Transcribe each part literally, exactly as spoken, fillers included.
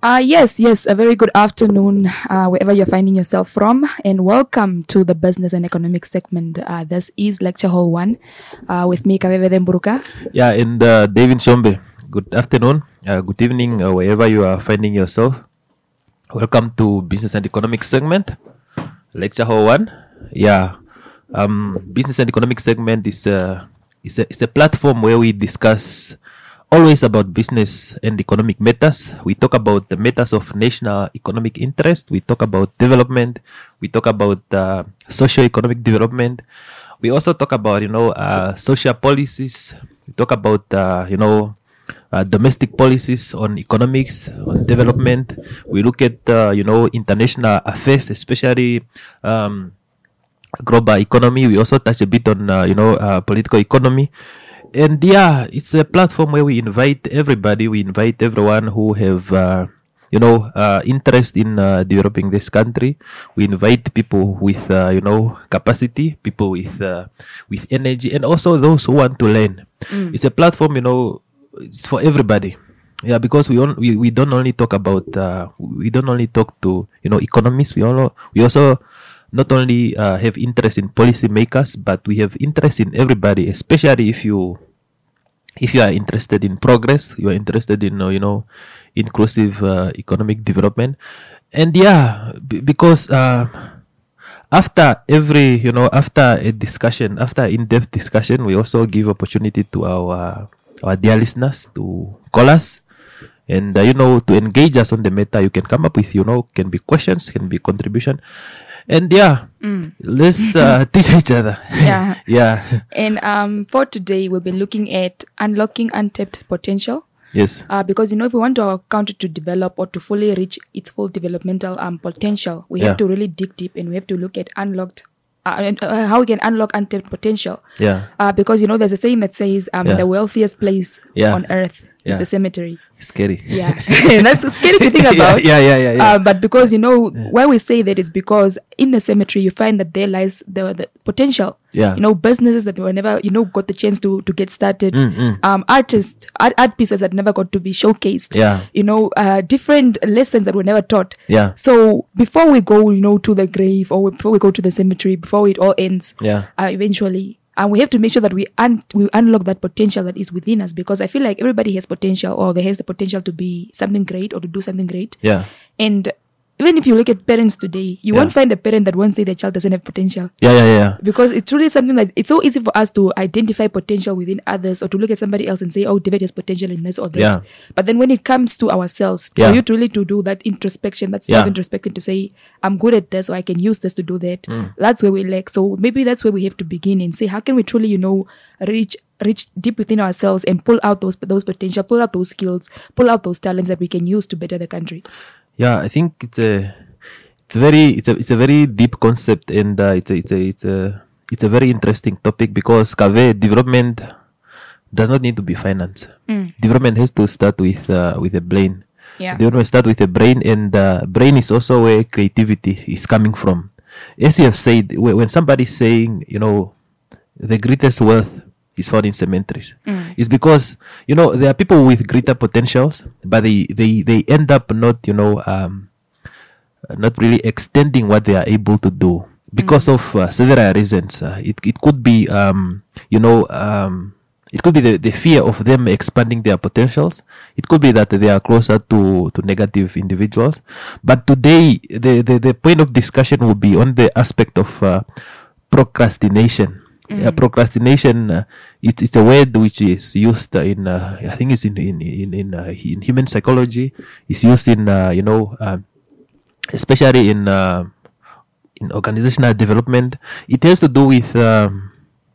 Uh, yes, yes, a very good afternoon, uh, wherever you're finding yourself from, and welcome to the Business and Economic segment. Uh, this is Lecture Hall one uh, with me, Kaveve Demburuka. Yeah, and uh, David Shombe. Good afternoon, uh, good evening, uh, wherever you are finding yourself. Welcome to Business and Economic segment, Lecture Hall one. Yeah, um, Business and Economic segment is a, is, a, is a platform where we discuss always about business and economic matters. We talk about the matters of national economic interest. We talk about development. We talk about uh, socio-economic development. We also talk about, you know, uh, social policies. We talk about, uh, you know, uh, domestic policies on economics, on development. We look at, uh, you know, international affairs, especially um, global economy. We also touch a bit on, uh, you know, uh, political economy. And yeah, it's a platform where we invite everybody. We invite everyone who have, uh, you know, uh, interest in uh, developing this country. We invite people with, uh, you know, capacity, people with, uh, with energy, and also those who want to learn. Mm. It's a platform, you know, it's for everybody. Yeah, because we on, we, we don't only talk about, uh, we don't only talk to, you know, economists. We all we also not only uh, have interest in policy makers, but we have interest in everybody, especially if you if you are interested in progress, you are interested in, uh, you know, inclusive uh, economic development. And yeah, b- because uh, after every, you know, after a discussion, after in-depth discussion, we also give opportunity to our our dear listeners to call us and, uh, you know, to engage us on the matter. You can come up with, you know, can be questions, can be contribution. And yeah, mm. let's uh, teach each other. Yeah. yeah. And um, for today, we'll be looking at unlocking untapped potential. Yes. Uh, because, you know, if we want our country to develop or to fully reach its full developmental um, potential, we yeah. have to really dig deep and we have to look at unlocked, uh, uh, how we can unlock untapped potential. Yeah. Uh, because, you know, there's a saying that says um, yeah. the wealthiest place yeah. on earth yeah. is the cemetery. Scary. Yeah. That's scary to think about. yeah, yeah, yeah, yeah. Uh, but because, you know, yeah. why we say that is because in the cemetery, you find that there lies the, the potential. Yeah. You know, businesses that were never, you know, got the chance to, to get started. Mm, mm. Um, artists, art, art pieces that never got to be showcased. Yeah. You know, uh, different lessons that were never taught. Yeah. So before we go, you know, to the grave or before we go to the cemetery, before it all ends, yeah. uh, eventually, and we have to make sure that we un- we unlock that potential that is within us, because I feel like everybody has potential, or there has the potential to be something great or to do something great. Yeah. And even if you look at parents today, you yeah. won't find a parent that won't say their child doesn't have potential. Yeah, yeah, yeah. Because it's really something that it's so easy for us to identify potential within others, or to look at somebody else and say, oh, David has potential in this or that. Yeah. But then when it comes to ourselves, yeah. for you to really to do that introspection, that yeah. self-introspection, to say, I'm good at this, or I can use this to do that. Mm. That's where we lack. So maybe that's where we have to begin and say, how can we truly, you know, reach reach deep within ourselves and pull out those those potential, pull out those skills, pull out those talents that we can use to better the country. Yeah, I think it's a it's very it's a it's a very deep concept, and uh, it's a it's a it's a it's a very interesting topic, because Kave, development does not need to be finance. Mm. Development has to start with uh, with a brain. Yeah. Development start with a brain, and uh, brain is also where creativity is coming from. As you have said, when somebody is saying, you know, the greatest wealth is found in cemeteries, mm. it's because, you know, there are people with greater potentials, but they they, they end up not, you know, um, not really extending what they are able to do because mm. of uh, several reasons. Uh, it it could be, um, you know, um, it could be the, the fear of them expanding their potentials. It could be that they are closer to, to negative individuals. But today, the, the, the point of discussion will be on the aspect of uh, procrastination. Mm. Uh, procrastination, uh, it's, it's a word which is used in, uh, I think it's in in in in, uh, in human psychology. It's used in, uh, you know, uh, especially in uh, in organizational development. It has to do with um,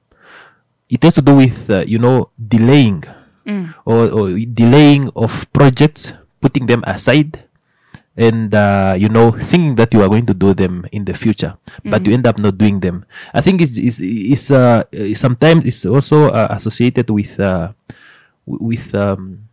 it has to do with uh, you know, delaying mm. or, or delaying of projects, putting them aside, and uh, you know, thinking that you are going to do them in the future, mm. but you end up not doing them. I think it's it's, it's uh, sometimes it's also uh, associated with uh, with um,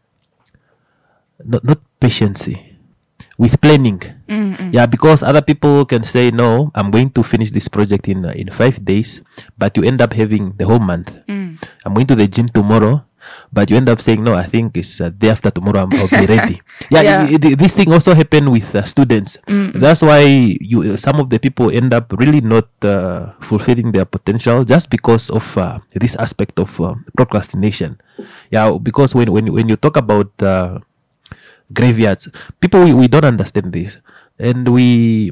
not not patience, with planning. Mm-mm. Yeah, because other people can say, no, I'm going to finish this project in uh, in five days, but you end up having the whole month. Mm. I'm going to the gym tomorrow, but you end up saying, no, I think it's uh, day after tomorrow, I'm, I'll be ready. Yeah, Yeah. It, it, this thing also happened with uh, students. That's why you some of the people end up really not uh, fulfilling their potential just because of uh, this aspect of uh, procrastination. Yeah, because when when when you talk about uh, graveyards, people we, we don't understand this, and we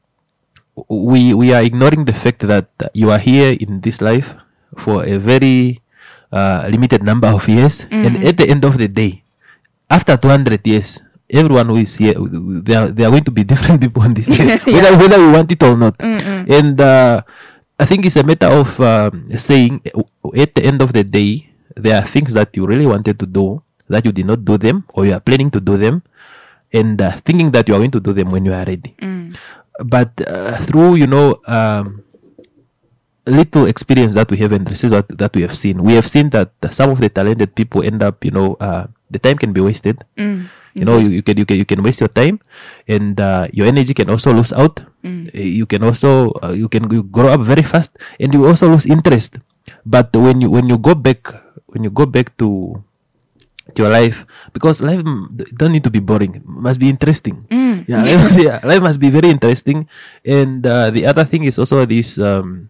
we we are ignoring the fact that you are here in this life for a very uh, limited number of years, and at the end of the day, after two hundred years, everyone who is here, they are, they are going to be different people on this earth, whether, whether we want it or not. And uh, I think it's a matter of um, saying at the end of the day, there are things that you really wanted to do that you did not do them, or you are planning to do them, and uh, thinking that you are going to do them when you are ready. But uh, through, you know, um, little experience that we have and research that, that we have seen, we have seen that some of the talented people end up, you know, uh, the time can be wasted. Mm. You know, you, you can you can you can waste your time, and uh, your energy can also lose out. Mm. You can also uh, you can you grow up very fast, and you also lose interest. But when you when you go back when you go back to your life, because life mm, don't need to be boring, it must be interesting. Mm. Yeah, life, must- yeah, life must be very interesting. And uh, the other thing is also this. Um,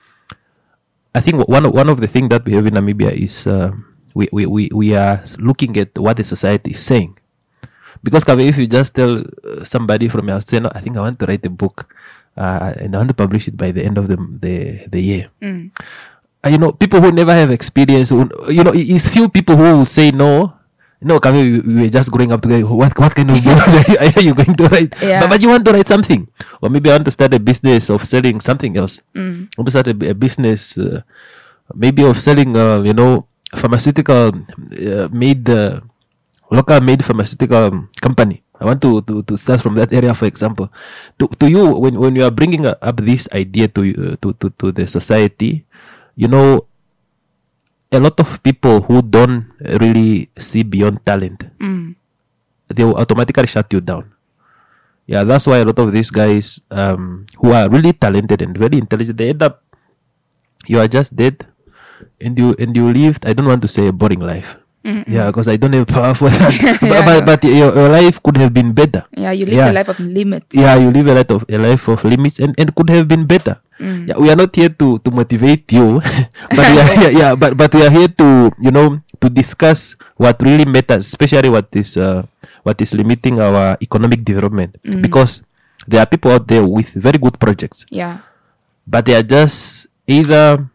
I think one of, one of the things that we have in Namibia is uh, we, we, we, we are looking at what the society is saying. Because Kave, if you just tell uh, somebody from your house, say, no, I think I want to write a book uh, and I want to publish it by the end of the the, the year. Mm. Uh, you know, people who never have experience, who, you know, it- it's few people who will say no. No, Kave, we, we were just growing up together. What what kind of book are you going to write? Yeah. But, but you want to write something, or maybe I want to start a business of selling something else. Mm. I want to start a, a business, uh, maybe of selling, uh, you know, pharmaceutical uh, made, uh, local made pharmaceutical company. I want to, to, to start from that area, for example. To to you, when, when you are bringing up this idea to, uh, to to to the society, you know, a lot of people who don't really see beyond talent, Mm. they will automatically shut you down. Yeah, that's why a lot of these guys um, who are really talented and very intelligent, they end up, you are just dead, and you and you lived, I don't want to say a boring life. Mm-mm. Yeah, because I don't have power for that. but, Yeah, but, no. but your, your life could have been better. Yeah, you live Yeah. a life of limits. Yeah, you live a life of a life of limits, and, and could have been better. Mm. Yeah, we are not here to, to motivate you, but we are yeah, yeah, but but we are here to, you know, to discuss what really matters, especially what is uh, what is limiting our economic development. Mm. Because there are people out there with very good projects, Yeah. but they are just either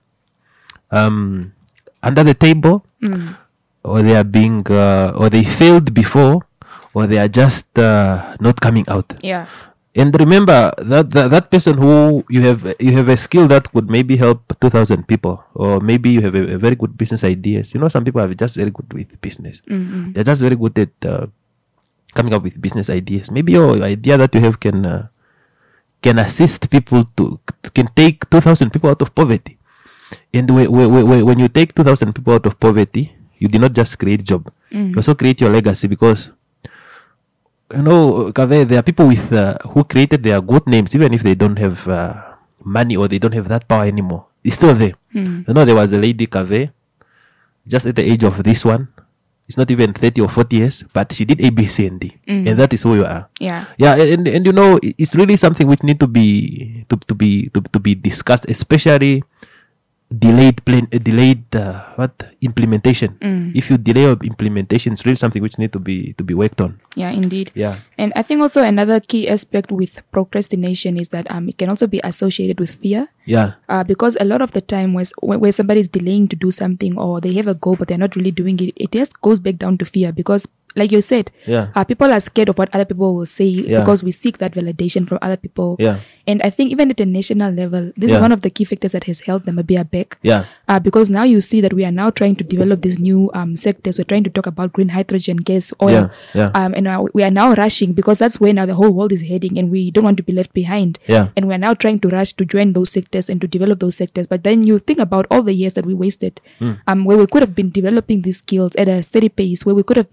um, under the table, Mm. or they are being uh, or they failed before, or they are just uh, not coming out. Yeah. And remember that, that that person who you have you have a skill that could maybe help two thousand people, or maybe you have a, a very good business ideas. You know, some people are just very good with business. Mm-mm. They're just very good at uh, coming up with business ideas. Maybe your idea that you have can uh, can assist people to can take two thousand people out of poverty. And when, when, when you take two thousand people out of poverty, you did not just create job. Mm. You also create your legacy, because you know, Kave, there are people with uh, who created their good names, even if they don't have uh, money or they don't have that power anymore. It's still there. Mm. You know, there was a lady, Kave, just at the age of this one. It's not even thirty or forty years, but she did A, B, C, and D, Mm. and that is who you are. Yeah. Yeah, and and you know, it- it's really something which need to be to to be to, to be discussed, especially delayed plan uh, delayed uh, what implementation. Mm. If you delay your implementation, it's really something which need to be to be worked on. Yeah, indeed. Yeah. And I think also another key aspect with procrastination is that um, it can also be associated with fear. Yeah. Uh, because a lot of the time where, where somebody is delaying to do something, or they have a goal but they're not really doing it, it just goes back down to fear. Because like you said, Yeah. uh, people are scared of what other people will say, Yeah. because we seek that validation from other people. Yeah. And I think even at a national level, this Yeah. is one of the key factors that has held Namibia back. Yeah. Uh, because now you see that we are now trying to develop these new um, sectors. We're trying to talk about green hydrogen, gas, oil. Yeah, yeah. Um, and uh, we are now rushing, because that's where now the whole world is heading, and we don't want to be left behind. Yeah. And we're now trying to rush to join those sectors and to develop those sectors. But then you think about all the years that we wasted, um, where we could have been developing these skills at a steady pace, where we could have been developing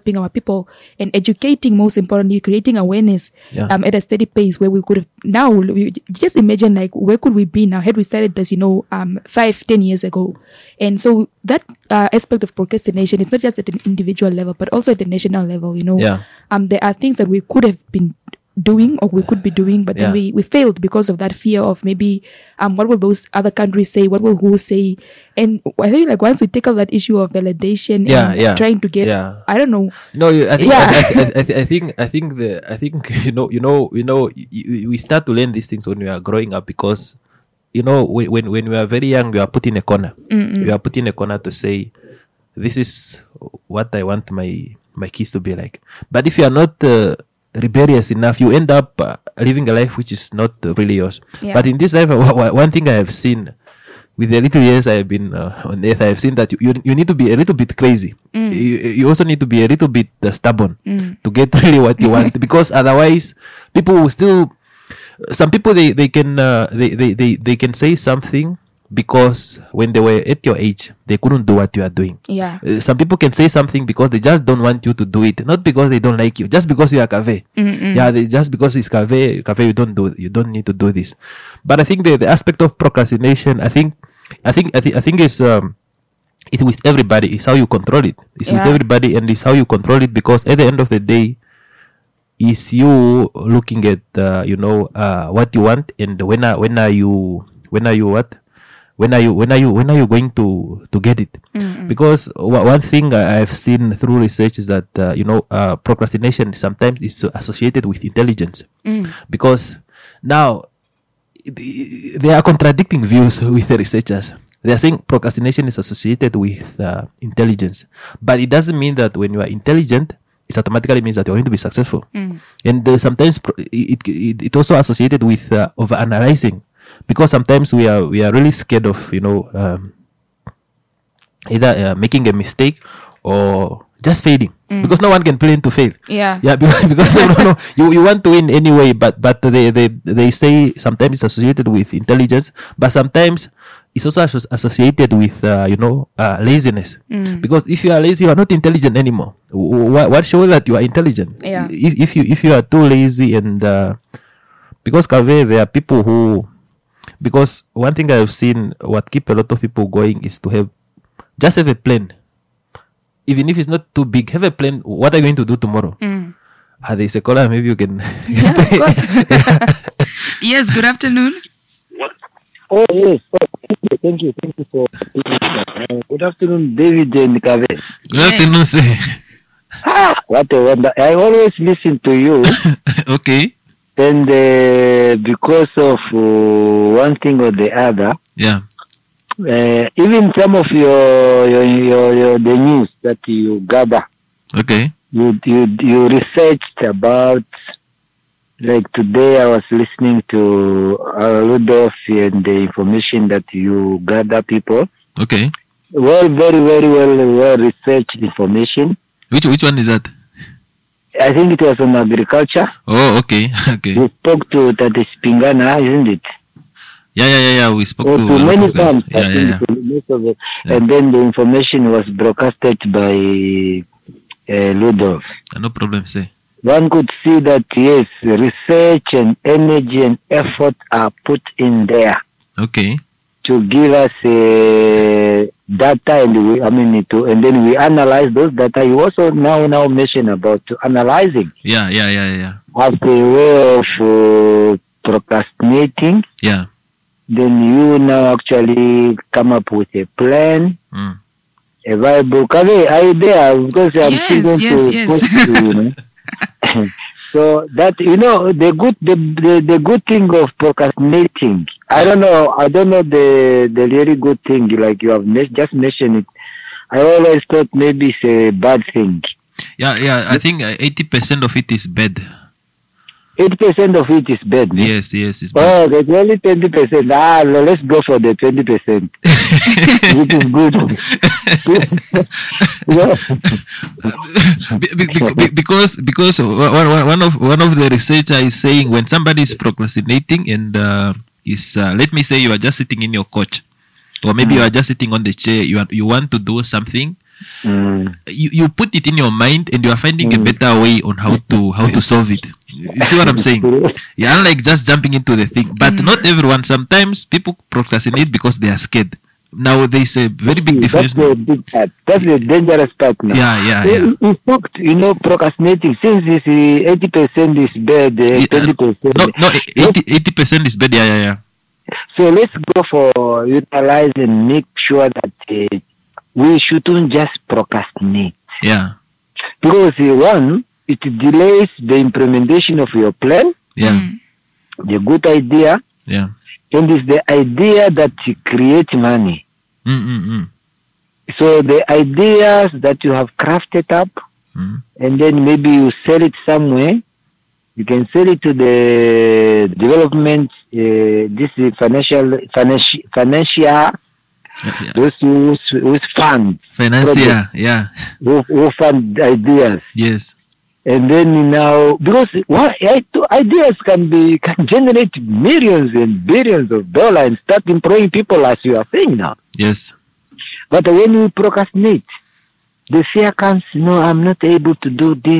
helping our people and educating, most importantly, creating awareness Yeah. um, at a steady pace where we could have now, we, just imagine like where could we be now had we started this, you know, um, five, ten years ago. And so that uh, aspect of procrastination, it's not just at an individual level, but also at the national level, you know. Yeah. Um, there are things that we could have been doing or we could be doing, but then Yeah. we, we failed because of that fear of maybe um what will those other countries say, what will who say. And I think like once we tackle that issue of validation Yeah, and yeah, trying to get yeah. I don't know. No, you, I think, Yeah. I, I, I, I think, I think the, I think you know, you know, you know, y- y- we start to learn these things when we are growing up because, you know, when when, when we are very young, we are put in a corner. We are put in a corner to say, this is what I want my my kids to be like. But if you are not uh, rebellious enough, you end up uh, living a life which is not uh, really yours. Yeah. But in this life, uh, one one thing I have seen with the little years I have been uh, on earth, I have seen that you, you, you need to be a little bit crazy. You, you also need to be a little bit uh, stubborn to get really what you want, because otherwise people will still, some people they, they can uh, they, they, they, they can say something because when they were at your age they couldn't do what you are doing. Yeah. Uh, some people can say something because they just don't want you to do it, not because they don't like you, just because you are cave. Yeah, they, just because it's cave, cave, you don't do, you don't need to do this. But I think the, the aspect of procrastination, I think, I think, I think, I think it's um, it's with everybody. It's how you control it. It's with Yeah. everybody, and it's how you control it, because at the end of the day, is you looking at uh, you know uh, what you want, and when are when are you when are you what when are you when are you when are you going to to get it. Because w- one thing I- I've seen through research is that uh, you know uh, procrastination sometimes is associated with intelligence, because now th- there are contradicting views with the researchers. They are saying procrastination is associated with uh, intelligence, but it doesn't mean that when you are intelligent, it automatically means that you're going to be successful. And uh, sometimes pro- it, it it also associated with uh, over analyzing, because sometimes we are we are really scared of you know um, either uh, making a mistake or just failing, because no one can plan to fail. Yeah. Yeah, because, because no, no, you, you want to win anyway, but but they, they they say sometimes it's associated with intelligence, but sometimes it's also asso- associated with uh, you know uh, laziness. Because if you are lazy, you are not intelligent anymore. W- What, what shows that you are intelligent? Yeah. If, if you if you are too lazy, and uh, because Kave, there are people who, because one thing I've seen, what keep a lot of people going is to have just have a plan. Even if it's not too big, have a plan. What are you going to do tomorrow? Ah, there's a caller. Maybe you can. Yeah, of course. Yes, good afternoon. Oh, yes. Oh, thank you, thank you, thank you for uh, good afternoon, David and Kave. Good afternoon, sir. Ah, what a wonder. I always listen to you, Okay. and uh, because of uh, one thing or the other, Yeah. uh, even some of your, your, your, your the news that you gather, Okay. you, you, you researched about, like today I was listening to uh, Rudolph and the information that you gather people. Okay. Well, very, very well, well researched information. Which which one is that? I think it was on agriculture. Oh, okay. Okay. We spoke to Tate Spingana, isn't it? Yeah, yeah, yeah, yeah. We spoke Or to, to a lot many of guys. times. I Yeah, yeah, think yeah. to most of it. Yeah. And then the information was broadcasted by uh, Ludov. Ah, no problem, sir. One could see that, yes, research and energy and effort are put in there Okay. to give us uh, data, and we, I mean, to, and then we analyze those data. You also now now mention about analyzing Yeah, yeah, yeah, yeah. as a way of uh, procrastinating. Yeah. Then you now actually come up with a plan, Mm. a viable. Kave, are you there? Because I'm Yes, still going yes, to yes. post to you, you know. So that, you know, the good the, the the good thing of procrastinating. I don't know. I don't know the the really good thing. Like you have me- just mentioned it. I always thought maybe it's a bad thing. Yeah, yeah. I think uh, eighty percent of it is bad. Eighty percent of it is bad. no? Yes, yes, it's bad. Oh, there's only twenty percent. Ah, no, let's go for the twenty percent. Which is good. Yeah. Be- be- be- be- because because one, one one of one of the researcher is saying when somebody is procrastinating and uh, is uh, let me say you are just sitting in your couch, or maybe you are just sitting on the chair, you are, you want to do something, Mm. you, you put it in your mind and you are finding a better way on how to how to solve it. You see what I'm saying? Yeah, unlike just jumping into the thing. But not everyone. Sometimes people procrastinate because they are scared. Now there's a very big difference. That's the big part. That's the dangerous part now. Yeah, yeah, So, yeah. In in fact, you know, procrastinating, since this uh, eighty percent is bad, uh, Yeah, twenty percent. No, no, eighty percent is bad. Yeah, yeah, yeah. So let's go for utilize and make sure that uh, we shouldn't just procrastinate. Yeah, Because uh, one, it delays the implementation of your plan, yeah, Mm. the good idea, yeah. and it's the idea that creates money. Mm, mm, mm. So the ideas that you have crafted up, Mm. and then maybe you sell it somewhere. You can sell it to the development, uh, this is financial, financial, financial, Yeah, yeah. those who, who fund, Financier, yeah, who, who fund ideas. yes, And then now, because what ideas can be can generate millions and billions of dollars and start employing people as you are saying now. yes, But when we procrastinate, the fear comes, no, I'm not able to do this.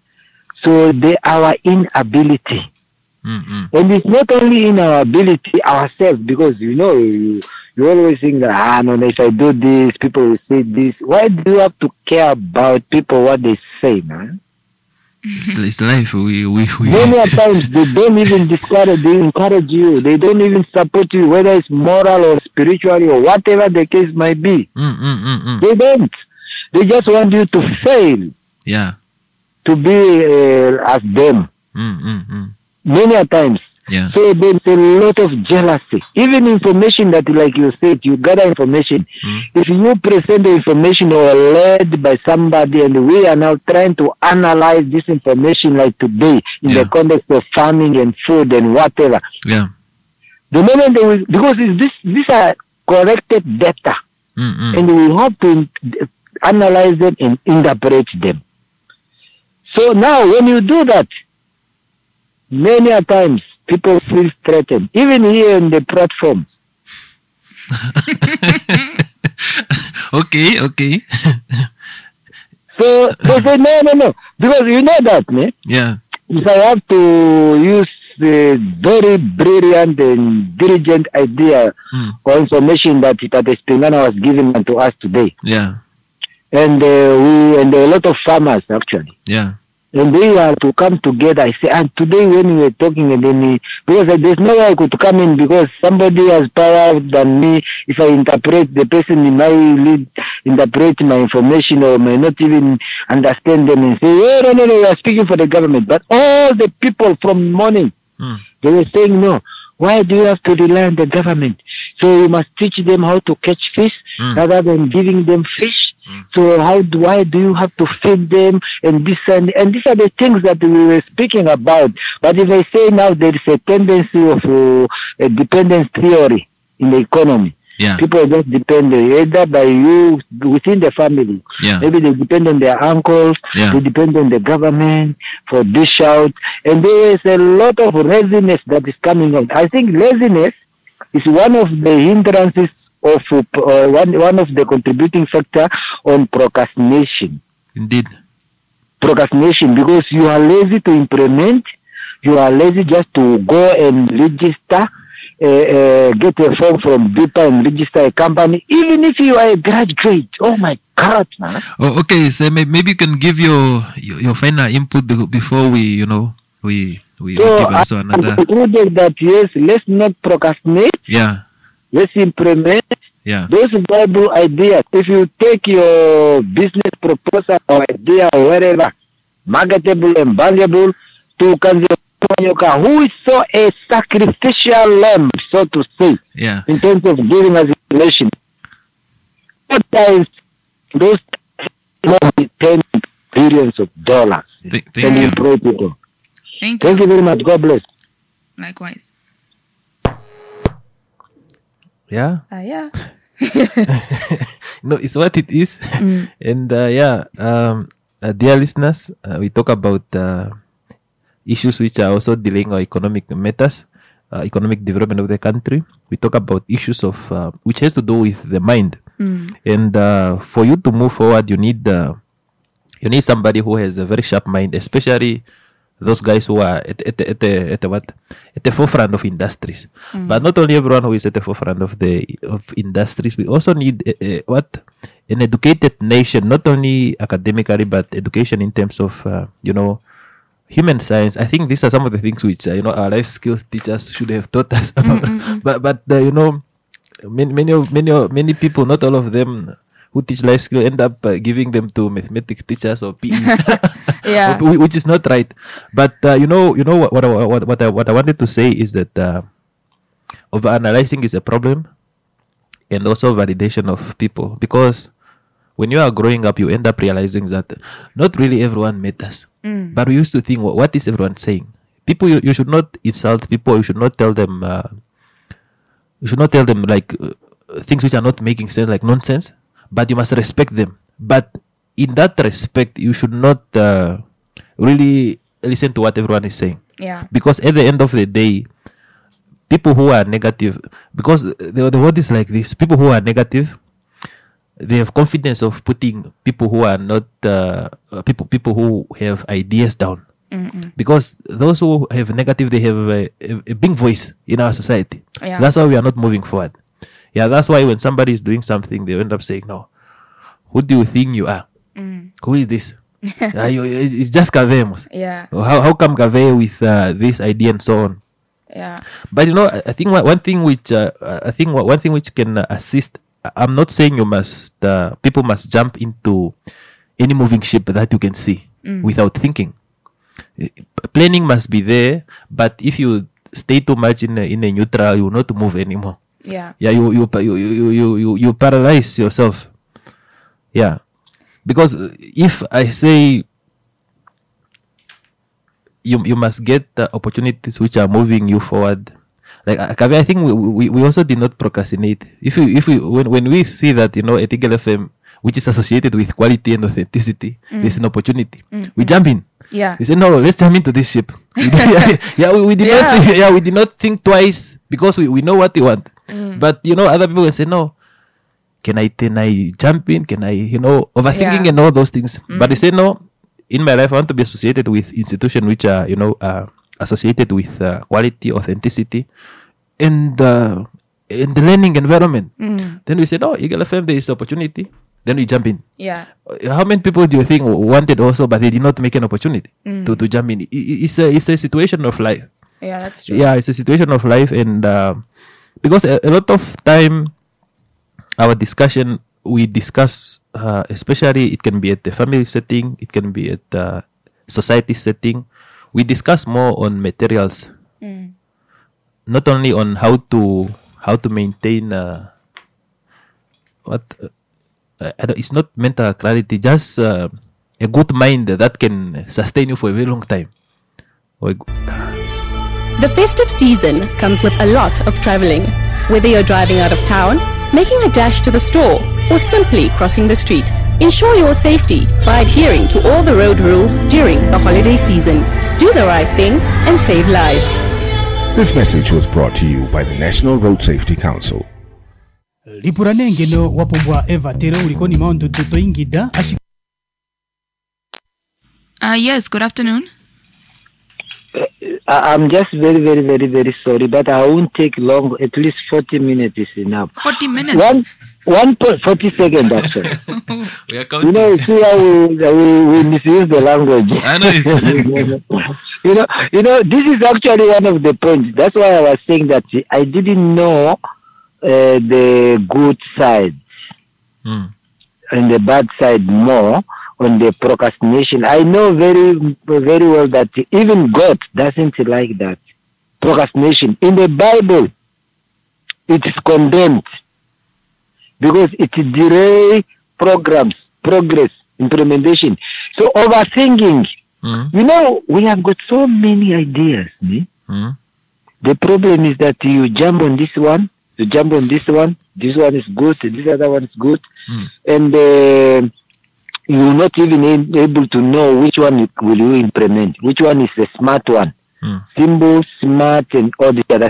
So they our inability. mm, mm. And it's not only in our ability ourselves, because you know, you, you always think that, ah, no, if I do this, people will say this. Why do you have to care about people, what they say, man? It's, it's life. We, we, we. Many a times they don't even discourage, they encourage you. They don't even support you, whether it's moral or spiritual or whatever the case might be. Mm, mm, mm, mm. They don't. They just want you to fail, Yeah. to be uh, as them. Mm, mm, mm. Many a times. Yeah. So there's a lot of jealousy. Even information that, like you said, you gather information. Mm. If you present the information or led by somebody, and we are now trying to analyze this information, like today, in Yeah. the context of farming and food and whatever. Yeah. The moment they will, because it's this, these are corrected data, Mm, mm. and we have to in- analyze them and interpret them. So now, when you do that, many a times people feel threatened, even here in the platform. Okay, okay. So they say, no, no, no, because you know that, man. Yeah. If I have to use a very brilliant and diligent idea Mm. or information that Tate Spingana was giving to us today, Yeah. and uh, we and a lot of farmers actually. Yeah. And they are to come together. I say, and today when we were talking, and then he, because there's no way I could come in because somebody has power than me. If I interpret, the person in my lead interpret my information or may not even understand them and say, oh, no, no, no, we are speaking for the government. But all the people from morning, Mm. they were saying, no, why do you have to rely on the government? So you must teach them how to catch fish Mm. rather than giving them fish. Mm. So how do why do you have to feed them and this and and these are the things that we were speaking about. But if I say now there is a tendency of uh, a dependence theory in the economy. Yeah. People just depend either by you within the family. Yeah. Maybe they depend on their uncles. Yeah. They depend on the government for dish out. And there is a lot of laziness that is coming out. I think laziness is one of the hindrances of uh, one one of the contributing factor on procrastination. Indeed. Procrastination because you are lazy to implement. You are lazy just to go and register. Uh, uh, get a form from BIPA and register a company, even if you are a graduate. Oh my God, man! Oh, okay. So may- maybe you can give your your, your final input be- before we, you know, we we, we So give I also I another. concluded that yes, let's not procrastinate. Yeah. Let's implement Yeah. those viable ideas. If you take your business proposal or idea or wherever, marketable and valuable to Kanzi Ponyoka, who is so a sacrificial lamb, so to say, Yeah. in terms of giving us information. Sometimes those more than ten billions of dollars Th- can thank you. employ people. Thank Thank you. you very much. God bless. Likewise. Yeah. Ah, yeah. No, it's what it is. And uh, yeah, um, uh, dear listeners, uh, we talk about uh, issues which are also delaying our economic matters, uh, economic development of the country. We talk about issues of uh, which has to do with the mind. Mm. And uh, for you to move forward, you need uh, you need somebody who has a very sharp mind, especially those guys who are at, at, at, the, at the what at the forefront of industries. Mm. But not only everyone who is at the forefront of the of industries, we also need a, a, what an educated nation, not only academically but education in terms of uh, you know human science. I think these are some of the things which uh, you know our life skills teachers should have taught us about. but but uh, you know many many of many of, many people, not all of them who teach life skill end up uh, giving them to mathematics teachers or P E. Yeah. Which is not right. But uh, you know, you know what what what what I, what I wanted to say is that uh, overanalyzing is a problem, and also validation of people, because when you are growing up, you end up realizing that not really everyone matters. Mm. But we used to think, what, what is everyone saying? People, you, you should not insult people. You should not tell them. Uh, you should not tell them like uh, things which are not making sense, like nonsense. But you must respect them. But in that respect, you should not uh, really listen to what everyone is saying. Yeah. Because at the end of the day, people who are negative, because the, the word is like this, people who are negative, they have confidence of putting people who are not, uh, people people who have ideas down. Mm-mm. Because those who have negative, they have a, a, a big voice in our society. Yeah. That's why we are not moving forward. Yeah, that's why when somebody is doing something, they end up saying, no, who do you think you are? Mm. Who is this? uh, you, it's just Kavemos. Yeah. How, how come Kave with uh, this idea and so on? Yeah. But you know, I, I think one, one thing which uh, I think one thing which can uh, assist. I'm not saying you must. Uh, people must jump into any moving ship that you can see Mm. without thinking. Planning must be there, but if you stay too much in a, in a neutral, you will not move anymore. Yeah. Yeah, you you you you you you, you paralyze yourself. Yeah, because if I say you you must get uh, opportunities which are moving you forward. Like Kavi, I think we, we we also did not procrastinate. If we if we when when we see that, you know, at Eagle F M, which is associated with quality and authenticity, Mm. there's an opportunity. Mm, We mm. jump in. Yeah. We say no, let's jump into this ship. We did- yeah, yeah, we, we did not. Yeah. Think, yeah, we did not think twice because we, we know what we want. Mm. But you know, other people will say no. Can I can I jump in? Can I you know overthinking Yeah. and all those things? Mm. But they say no. In my life, I want to be associated with institutions which are you know uh, associated with uh, quality, authenticity, and uh, in the learning environment. Mm. Then we say no, Eagle F M, there is opportunity. Then we jump in. Yeah. How many people do you think wanted also, but they did not make an opportunity Mm. to, to jump in? I- i- It's a it's a situation of life. Yeah, that's true. Yeah, it's a situation of life, and uh, because a, a lot of time, our discussion we discuss, uh, especially it can be at the family setting, it can be at the society setting. We discuss more on materials, Mm. not only on how to how to maintain uh, what uh, I don't, it's not mental clarity, just uh, a good mind that can sustain you for a very long time. Or a go- The festive season comes with a lot of traveling. Whether you're driving out of town, making a dash to the store, or simply crossing the street, ensure your safety by adhering to all the road rules during the holiday season. Do the right thing and save lives. This message was brought to you by the National Road Safety Council. Lipurane ngeno wapombwa Eva tere ulikoni maondo toto ingida ashi. Uh, yes, good afternoon. I- I'm just very, very, very, very sorry, but I won't take long. At least forty minutes is enough. forty minutes. One, one po- forty seconds actually. we are You counting. know, see how we, we, we misuse the language. I know it's- you know, you know, this is actually one of the points. That's why I was saying that I didn't know uh, the good side Mm. and the bad side more on the procrastination. I know very, very well that even God doesn't like that procrastination. In the Bible, it is condemned because it delays programs, progress, implementation. So overthinking. Mm. You know, we have got so many ideas. Eh? Mm. The problem is that you jump on this one, you jump on this one, this one is good, this other one is good, Mm. and uh, you're not even a- able to know which one will you implement, which one is the smart one. Mm. Simple, smart, and all these other things.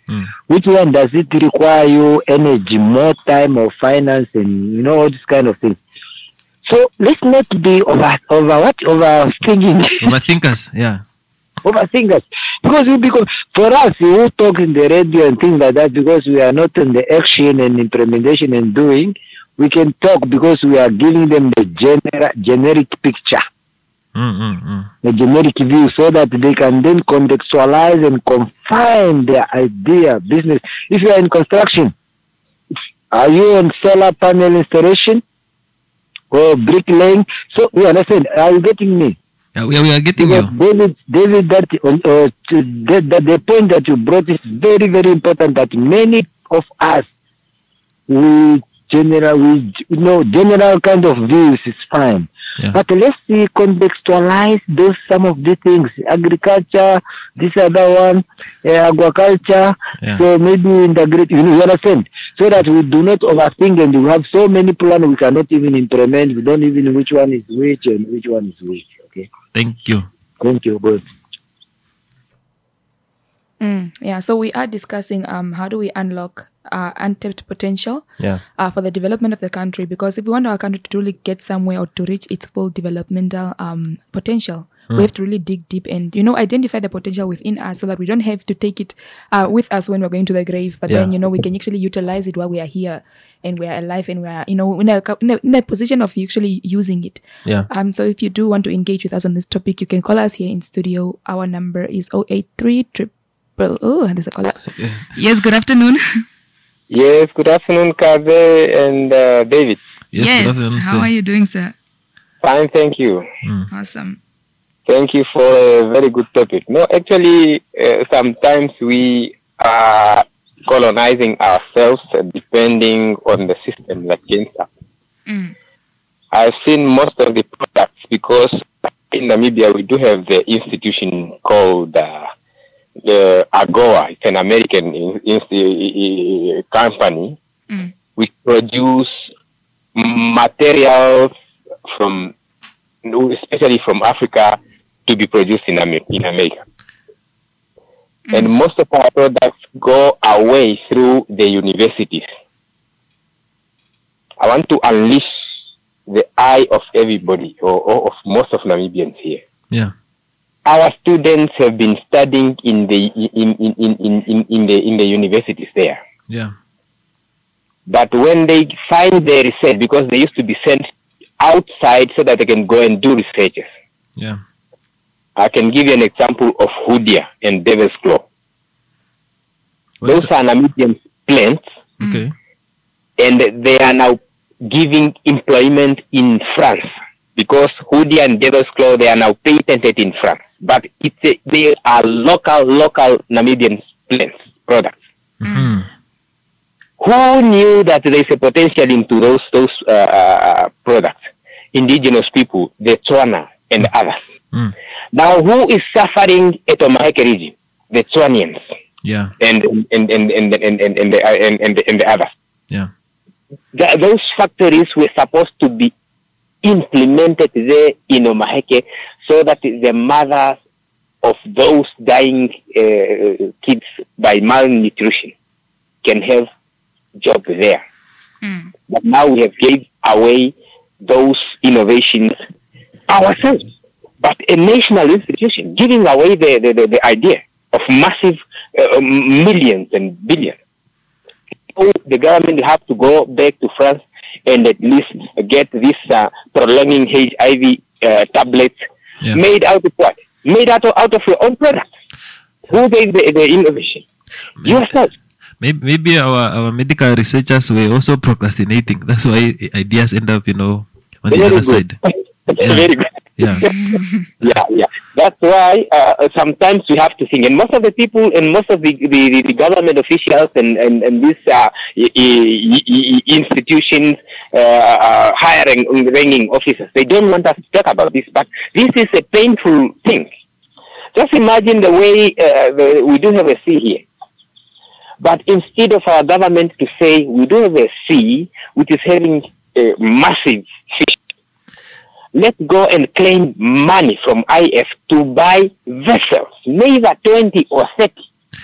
Mm. Which one does it require you energy, more time, or finance, and you know all this kind of things. So let's not be over over what overthinking. Overthinkers, yeah. Overthinkers, because we become for us who talk in the radio and things like that, because we are not in the action and implementation and doing. We can talk because we are giving them the genera- generic picture. Mm, mm, mm. The generic view, so that they can then contextualize and confine their idea, business. If you are in construction, are you on solar panel installation or bricklaying? So you understand? Are you getting me? Yeah, we, are, we are getting Because you. David, David, that uh, the, the, the point that you brought is very, very important. That many of us, we general, we you know, general kind of views is fine. Yeah. But let's see, contextualize those some of the things. Agriculture, this other one, uh, aquaculture. Yeah. So maybe integrate, you know, you understand? So that we do not overthink and we have so many plans we cannot even implement. We don't even know which one is which and which one is which. Okay. Thank you. Thank you, both. Mm, yeah, so we are discussing um how do we unlock uh, untapped potential Yeah. uh, for the development of the country, because if we want our country to really get somewhere or to reach its full developmental um potential, we have to really dig deep and, you know, identify the potential within us so that we don't have to take it uh, with us when we're going to the grave, but Yeah. then, you know, we can actually utilize it while we are here and we are alive and we are, you know, in a, in a, in a position of actually using it. Yeah. Um. So if you do want to engage with us on this topic, you can call us here in studio. Our number is zero eight three triple. Oh, there's a caller. Yes, good afternoon. Yes, good afternoon, Kabe and uh, David. Yes, good afternoon, how sir. are you doing, sir? Fine, thank you. Awesome. Thank you for a very good topic. No, actually, uh, sometimes we are colonizing ourselves uh, depending on the system that against us. Mm. I've seen most of the products because in Namibia we do have the institution called uh, the AGOA. It's an American in, in, in, company Mm. which produce materials from, especially from Africa, to be produced in, Amer- in America. Mm. And most of our products go away through the universities. I want to unleash the eye of everybody, or, or of most of Namibians here. Yeah. Our students have been studying in the in, in, in, in, in the in the universities there. Yeah. But when they find their research, because they used to be sent outside so that they can go and do researches. Yeah. I can give you an example of Hoodia and Devil's Claw. What Those is are Namibian plants, it? Okay. and they are now giving employment in France, because Hoodia and Devil's Claw, they are now patented in France. But it's a, they are local, local Namibian plants, products. Mm-hmm. Who knew that there is a potential into those those uh, uh, products? Indigenous people, the Tswana and others. Mm. Now, who is suffering at Omaheke region? The Tswanians Yeah. and and and and and and, and, and, the, and, and, the, and the others. Yeah. The, those factories were supposed to be implemented there in Omaheke, so that the mothers of those dying uh, kids by malnutrition can have job there. Mm. But now we have gave away those innovations ourselves. But a national institution giving away the, the, the, the idea of massive uh, millions and billions. So the government will have to go back to France and at least get this uh, prolonging H I V uh, tablets Yeah. made out of what? Made out of, out of your own product. Who gave the, the innovation? Yourself. Maybe, maybe our, our medical researchers were also procrastinating. That's why ideas end up, you know, on the Very other good. side. Yeah. Very good. Yeah. yeah, yeah. That's why uh, sometimes we have to think. And most of the people and most of the, the, the government officials and, and, and these uh, i- i- i- institutions uh, uh, hiring ranking officers, they don't want us to talk about this. But this is a painful thing. Just imagine the way uh, the, we do have a sea here. But instead of our government to say we do have a sea which is having a massive fish, let's go and claim money from I F to buy vessels, neither twenty or thirty.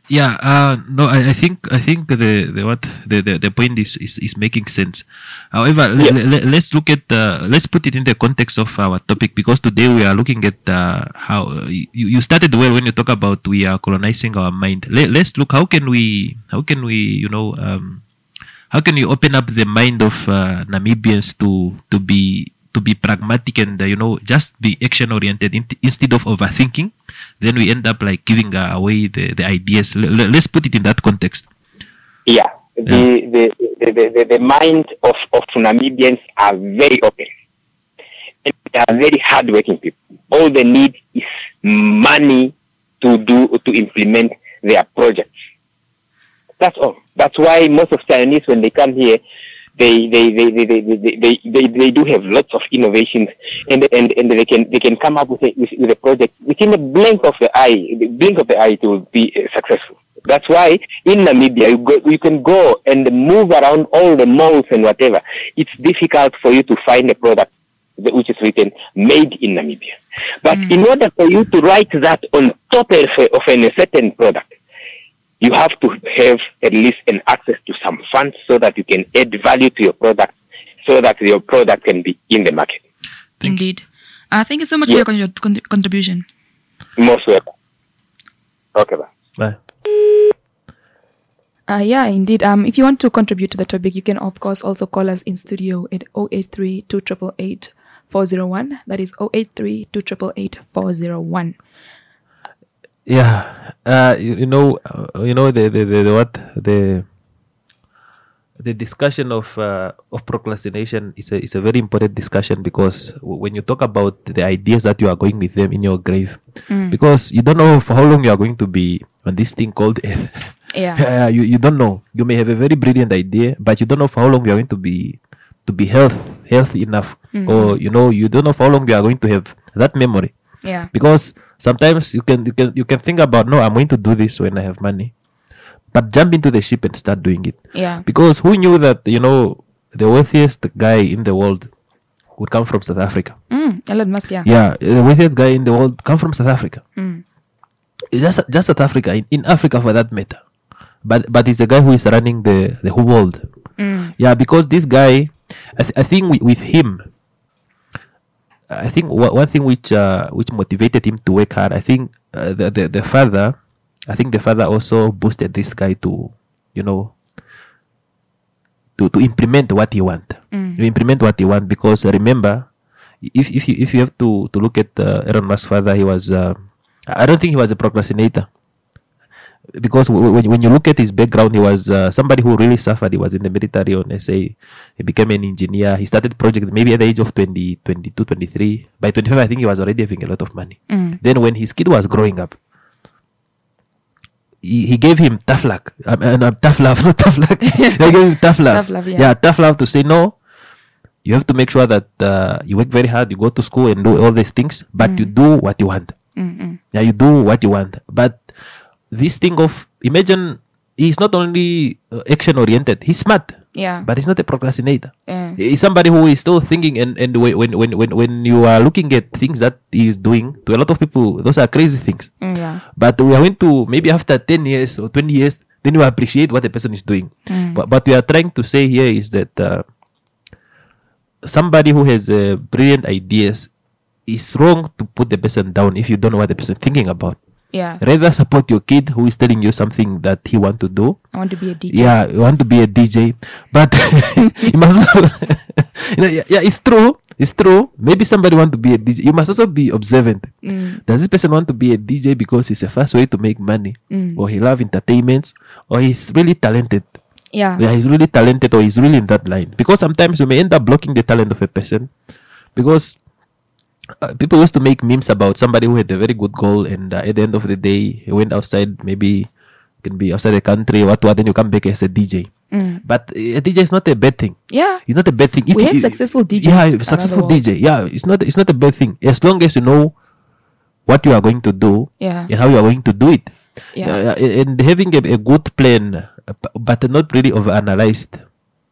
Yeah, uh, no, I, I think I think the, the what the, the, the point is, is, is making sense. However, Yeah. le- le- let's look at uh, let's put it in the context of our topic, because today we are looking at uh, how uh, you, you started well when you talk about we are colonizing our mind. Let, let's look how can we how can we you know um, how can you open up the mind of uh, Namibians to to be to be pragmatic and uh, you know just be action oriented in, instead of overthinking. Then we end up like giving uh, away the, the ideas. L- l- let's put it in that context. Yeah, the, the, the, the, the, the mind of, of Namibians are very open. And they are very hardworking people. All they need is money to do to implement their projects. That's all. That's why most of Chinese, when they come here, they they they they they, they, they, they, they do have lots of innovations, and and, and they can they can come up with a, with, with a project within a blink of the eye. The blink of the eye, it will be uh, successful. That's why in Namibia you go, you can go and move around all the malls and whatever. It's difficult for you to find a product which is written made in Namibia. But mm. in order for you to write that on top of a, of a certain product, you have to have at least an access to some funds so that you can add value to your product, so that your product can be in the market. Indeed. Uh, thank you so much Yeah. for your con- contribution. Most welcome. Okay, bye. Bye. Uh, yeah, indeed. Um, if you want to contribute to the topic, you can of course also call us in studio at zero eight three, two eight eight, four zero one. That is zero eight three, two eight eight, four zero one. Yeah, uh, you, you know, uh, you know the, the, the, the what the the discussion of uh, of procrastination is a is a very important discussion, because w- when you talk about the ideas that you are going with them in your grave, because you don't know for how long you are going to be on this thing called earth. Yeah. Yeah, you, you don't know. You may have a very brilliant idea, but you don't know for how long you are going to be to be health healthy enough, or you know you don't know for how long you are going to have that memory. Yeah. Because sometimes you can you can you can think about, no, I'm going to do this when I have money, but jump into the ship and start doing it. Yeah. Because who knew that, you know, the wealthiest guy in the world would come from South Africa? Mm, Elon Musk, yeah. Yeah, the wealthiest guy in the world come from South Africa. Just just South Africa, in, in Africa for that matter. But but it's the guy who is running the the whole world. Yeah, because this guy, I, th- I think with, with him. I think w- one thing which uh, which motivated him to work hard, I think uh, the, the the father, I think the father also boosted this guy to, you know, to, to implement what he want, to implement what he want. Because uh, remember, if if you if you have to to look at uh, Elon Musk's father, he was uh, I don't think he was a procrastinator. Because w- when when you look at his background, he was uh, somebody who really suffered. He was in the military on S A. He became an engineer. He started project maybe at the age of twenty, twenty-two, twenty-three. By twenty-five, I think he was already having a lot of money. Then when his kid was growing up, he, he gave him tough luck. Um, uh, no, tough love, not tough luck. He gave him tough love. Tough love, yeah. tough love to say, no, you have to make sure that uh, you work very hard, you go to school and do all these things, but you do what you want. Yeah, you do what you want. But this thing of, imagine, he's not only uh, action oriented, he's smart, Yeah. but he's not a procrastinator. Yeah. He's somebody who is still thinking, and, and when, when, when, when you are looking at things that he is doing, to a lot of people, those are crazy things. Mm, yeah. But we are going to, maybe after ten years or twenty years, then you appreciate what the person is doing. But what we are trying to say here is that uh, somebody who has uh, brilliant ideas, is wrong to put the person down if you don't know what the person is thinking about. Yeah. Rather support your kid who is telling you something that he want to do. I want to be a D J. Yeah, you want to be a D J, but you must. you know, yeah, yeah, it's true. It's true. Maybe somebody want to be a D J. You must also be observant. Does this person want to be a D J because it's a fast way to make money, or he love entertainments, or he's really talented? Yeah. Yeah, he's really talented, or he's really in that line. Because sometimes you may end up blocking the talent of a person, because uh, people used to make memes about somebody who had a very good goal, and uh, at the end of the day, he went outside, maybe can be outside the country, what what, then you come back as a D J. But uh, a D J is not a bad thing. Yeah. It's not a bad thing. We it- have it- successful D Js Yeah, around the successful world. D J. Yeah, it's not. It's not a bad thing as long as you know what you are going to do, Yeah. and how you are going to do it. Yeah. Uh, and having a, a good plan, uh, b- but not really overanalyzed,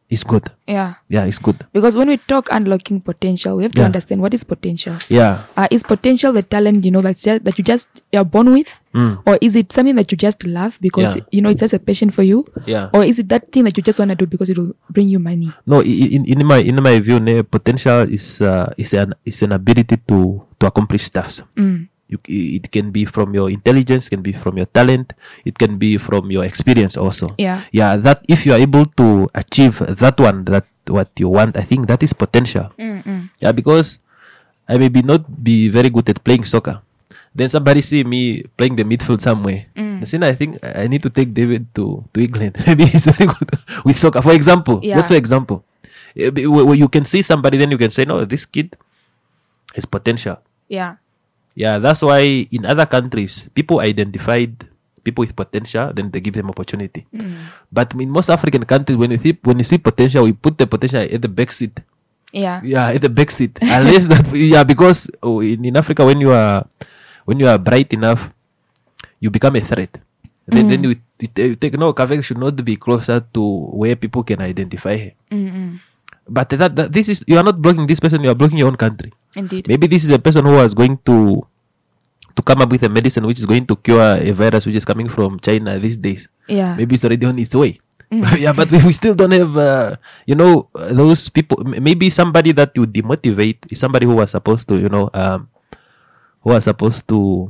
is good. Yeah. Yeah, it's good. Because when we talk unlocking potential, we have to Yeah. understand what is potential. Yeah. Uh, is potential the talent, you know, that's just, that you just you're born with? Mm. Or is it something that you just love because, Yeah. you know, it's just a passion for you? Yeah. Or is it that thing that you just want to do because it will bring you money? No, i- in in my in my view, ne, potential is uh, is an is an ability to to accomplish stuff. Mm. You, it can be from your intelligence, can be from your talent, it can be from your experience also. Yeah. Yeah, that if you are able to achieve that one, that what you want, I think that is potential. Mm-mm. Yeah, because I may be not be very good at playing soccer. Then somebody see me playing the midfield somewhere. Mm. Then I think I need to take David to, to England. Maybe he's very good with soccer. For example, Yeah. just for example, Eh, be- where where you can see somebody, then you can say, no, this kid has potential. Yeah. Yeah, that's why in other countries, people identified people with potential, then they give them opportunity. Mm. But in most African countries, when you see when you see potential, we put the potential at the back seat. Yeah. Yeah, at the back seat. Unless that, yeah, because oh, in, in Africa, when you are when you are bright enough, you become a threat. Then, then you, you, ta- you take no. Kavek should not be closer to where people can identify her. Mm-mm. But that, that this is you are not blocking this person. You are blocking your own country. Indeed. Maybe this is a person who was going to to come up with a medicine which is going to cure a virus which is coming from China these days. Yeah. Maybe it's already on its way. Yeah, but we, we still don't have, uh, you know, uh, those people. M- maybe somebody that you demotivate is somebody who was supposed to, you know, um, who was supposed to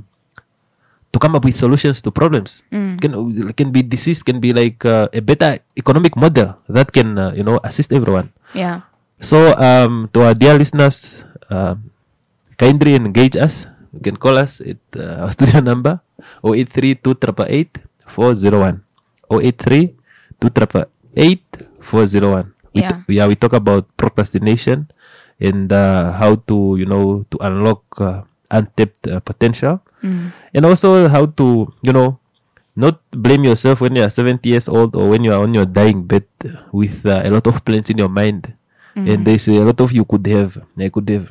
to come up with solutions to problems. Mm. Can can be disease, can be like uh, a better economic model that can, uh, you know, assist everyone. Yeah. So, um, to our dear listeners, um, kindly engage us. You can call us at uh, our studio number zero eight three two eight eight four zero one zero eight three two eight eight four zero one. We Yeah. t- yeah, we talk about procrastination and uh, how to, you know, to unlock uh, untapped uh, potential, Mm. and also how to, you know, not blame yourself when you are seventy years old or when you are on your dying bed with uh, a lot of plans in your mind. And there's a lot of you could have. I could have.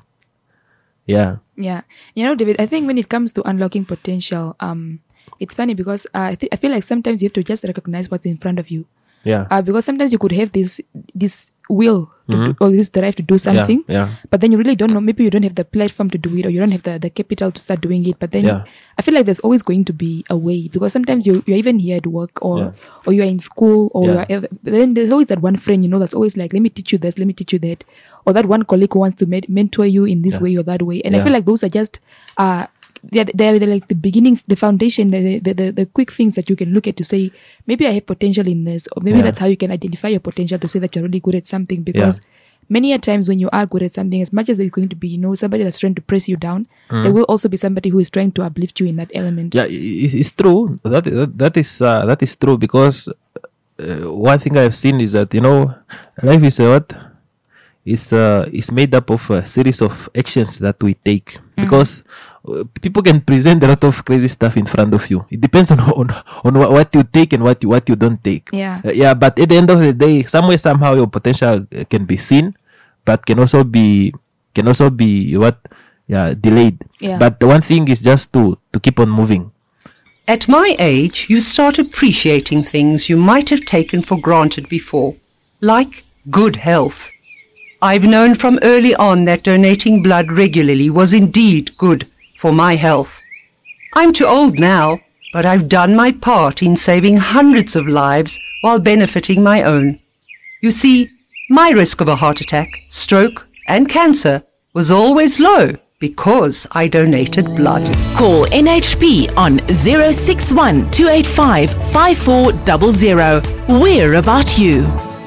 Yeah. Yeah. You know, David, I think when it comes to unlocking potential, um, it's funny because uh, I, th- I feel like sometimes you have to just recognize what's in front of you. Yeah. Uh, because sometimes you could have this this will to Mhm. do, or this drive to do something, Yeah. but then you really don't know. Maybe you don't have the platform to do it, or you don't have the, the capital to start doing it. But then Yeah. I feel like there's always going to be a way, because sometimes you you're even here at work, or Yeah. or you're in school, or Yeah. you're ev- but then there's always that one friend, you know, that's always like, let me teach you this, let me teach you that, or that one colleague who wants to med- mentor you in this Yeah. way or that way. And I Yeah. feel like those are just uh they're, they're, they're like the beginning, the foundation, the, the the the quick things that you can look at to say, maybe I have potential in this, or maybe Yeah. that's how you can identify your potential to say that you're really good at something. Because many a times when you are good at something, as much as there's going to be, you know, somebody that's trying to press you down, there will also be somebody who is trying to uplift you in that element. Yeah, i- i- it's true. That that, that is uh, that is true, because uh, one thing I've seen is that, you know, life is uh, what is uh, is made up of a series of actions that we take, because uh, people can present a lot of crazy stuff in front of you. It depends on on, on what, what you take and what you what you don't take. Yeah. Uh, yeah, but at the end of the day, somewhere somehow your potential uh, can be seen, but can also be can also be what yeah delayed. Yeah. But the one thing is just to to keep on moving. At my age, you start appreciating things you might have taken for granted before, like good health. I've known from early on that donating blood regularly was indeed good for my health. I'm too old now, but I've done my part in saving hundreds of lives while benefiting my own. You see, my risk of a heart attack, stroke, and cancer was always low because I donated blood. Call N H P on zero six one two eight five five four zero zero. We're about you.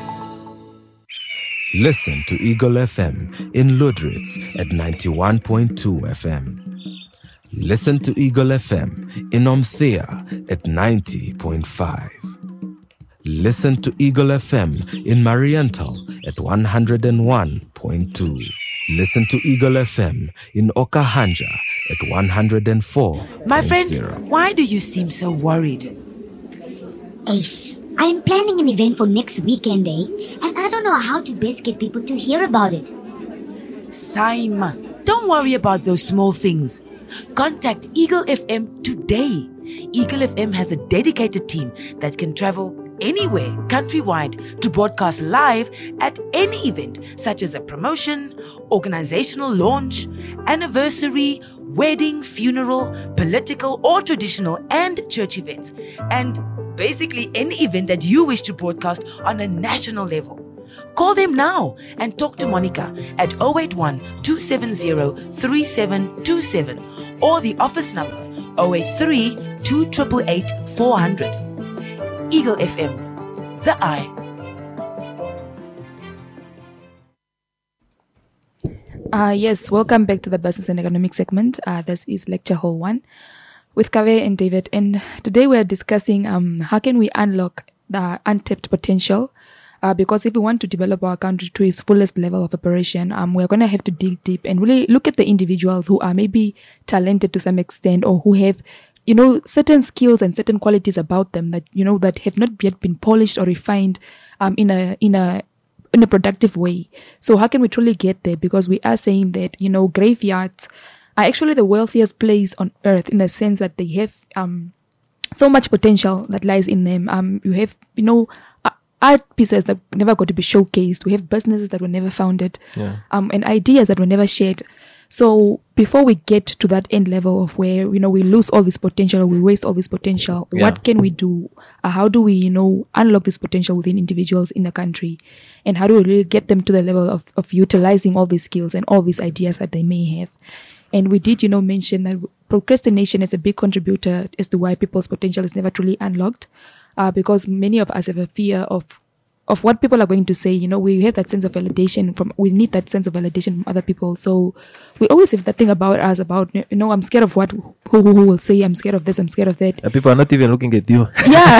Listen to Eagle F M in Ludritz at ninety-one point two F M. Listen to Eagle F M in Omthea at ninety point five. Listen to Eagle F M in Mariental at one hundred one point two. Listen to Eagle F M in Okahanja at one hundred four point zero. My friend, why do you seem so worried? Ace, I am planning an event for next weekend, eh? And I don't know how to best get people to hear about it. Simon, don't worry about those small things. Contact Eagle F M today. Eagle F M has a dedicated team that can travel anywhere countrywide to broadcast live at any event such as a promotion, organizational launch, anniversary, wedding, funeral, political or traditional and church events, and basically any event that you wish to broadcast on a national level. Call them now and talk to Monica at zero eight one, two seven zero, three seven two seven or the office number zero eight three, two eight eight, four zero zero. Eagle F M, the eye. Uh, yes, welcome back to the Business and Economic segment. Uh, this is Lecture Hall one with Kave and David. And today we are discussing um, how can we unlock the untapped potential. Uh, because if we want to develop our country to its fullest level of operation, um, we're going to have to dig deep and really look at the individuals who are maybe talented to some extent or who have, you know, certain skills and certain qualities about them that, you know, that have not yet been polished or refined um, in a in a in a productive way. So how can we truly get there? Because we are saying that, you know, graveyards are actually the wealthiest place on earth in the sense that they have um so much potential that lies in them. Um, you have, you know, art pieces that never got to be showcased. We have businesses that were never founded, Yeah. um, and ideas that were never shared. So before we get to that end level of where, you know, we lose all this potential, we waste all this potential, Yeah. what can we do? Uh, how do we, you know, unlock this potential within individuals in the country? And how do we really get them to the level of, of utilizing all these skills and all these ideas that they may have? And we did, you know, mention that procrastination is a big contributor as to why people's potential is never truly unlocked. Uh, because many of us have a fear of of what people are going to say. You know, we have that sense of validation from, we need that sense of validation from other people. So we always have that thing about us about, you know, I'm scared of what, who, who, who will say, I'm scared of this, I'm scared of that. Uh, people are not even looking at you. Yeah.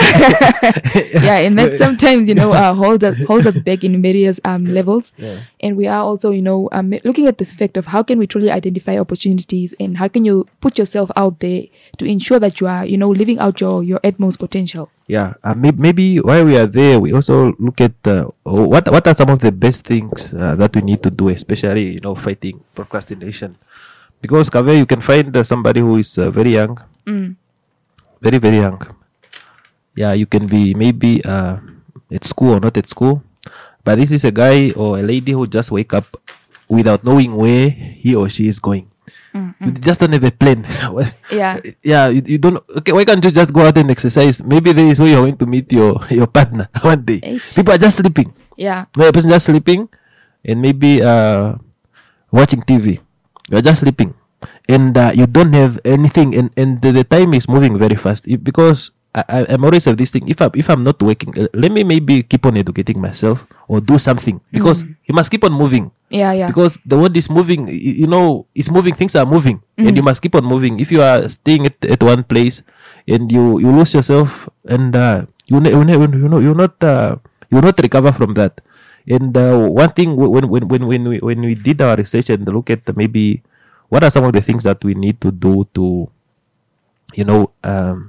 Yeah. And that sometimes, you know, uh, holds us, holds us back in various um, levels. Yeah. And we are also, you know, um, looking at the fact of how can we truly identify opportunities and how can you put yourself out there to ensure that you are, you know, living out your, your utmost potential. Yeah, uh, maybe, maybe while we are there, we also look at uh, what what are some of the best things uh, that we need to do, especially, you know, fighting procrastination. Because Kave, you can find uh, somebody who is uh, very young, Mm. very very young. Yeah, you can be maybe uh, at school or not at school, but this is a guy or a lady who just wake up without knowing where he or she is going. You just don't have a plan. Yeah. Yeah, you, you don't. Okay, why can't you just go out and exercise? Maybe there is where you're going to meet your your partner one day. Eish. People are just sleeping. Yeah. No, a person just sleeping, and maybe uh, watching T V. You're just sleeping, and uh, you don't have anything, and and the, the time is moving very fast. It- because I, I I'm always have this thing. If I if I'm not working, uh, let me maybe keep on educating myself or do something, because you must keep on moving. Yeah, yeah. Because the world is moving, y- you know, it's moving, things are moving, and you must keep on moving. If you are staying at, at one place and you, you lose yourself, and uh, you, ne- you, ne- you know, you're not, uh, you not recover from that. And uh, one thing, wh- when, when, when, when, we, when we did our research and look at maybe what are some of the things that we need to do to, you know, um,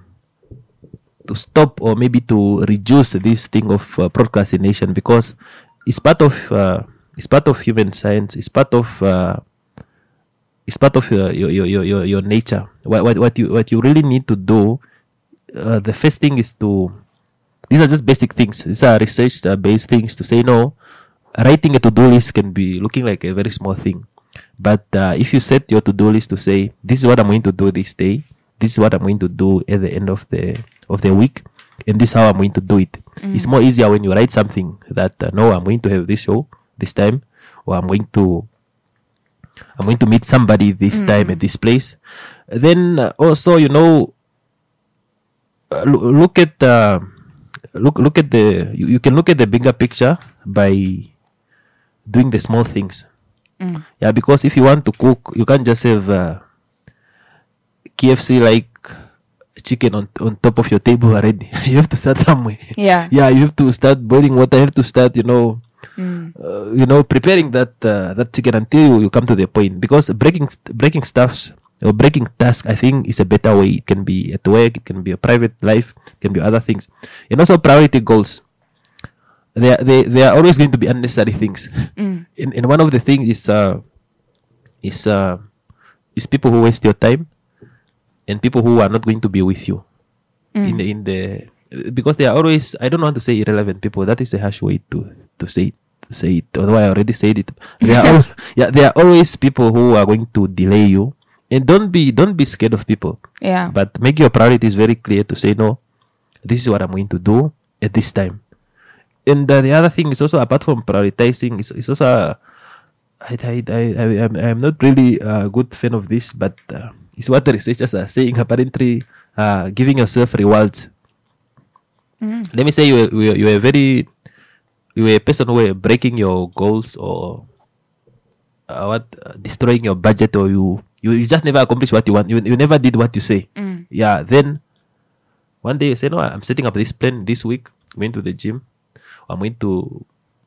to stop or maybe to reduce this thing of uh, procrastination, because it's part of uh, it's part of human science. It's part of uh, it's part of uh, your, your your your your nature. What what what you what you really need to do. Uh, the first thing is to. These are just basic things. These are research uh, based things to say no. Writing a to-do list can be looking like a very small thing, but uh, if you set your to-do list to say, this is what I'm going to do this day, this is what I'm going to do at the end of the of the week, and this is how I'm going to do it. It's more easier when you write something that uh, no, I'm going to have this show this time, or I'm going to I'm going to meet somebody this time at this place. Then uh, also, you know, uh, loo- look at uh, look look at the you, you can look at the bigger picture by doing the small things. Yeah, because if you want to cook, you can't just have uh, K F C like chicken on on top of your table already. You have to start somewhere. Yeah. Yeah, you have to start boiling water. You have to start, you know, uh, you know, preparing that uh, that chicken until you, you come to the point. Because breaking st- breaking stuffs or breaking tasks, I think, is a better way. It can be at work, it can be a private life, it can be other things, and also priority goals. They are, they they are always going to be unnecessary things. Mm. And, and one of the things is uh is uh is people who waste your time and people who are not going to be with you in the in the because they are always, I don't want to say irrelevant people. That is a harsh way to to say it. To say it. Although I already said it. They are al- yeah, there are always people who are going to delay you. And don't be don't be scared of people. Yeah. But make your priorities very clear to say no. This is what I'm going to do at this time. And uh, the other thing is also, apart from prioritizing, it's, it's also uh, I I I I I'm, I'm not really a good fan of this, but uh, it's what the researchers are saying. Apparently, uh, giving yourself rewards. Mm. Let me say you you you are very you are a person who are breaking your goals or uh, what uh, destroying your budget, or you. You, you just never accomplish what you want. You, you never did what you say. Mm. Yeah. Then one day you say, no, I'm setting up this plan this week. I'm going to the gym. I'm going to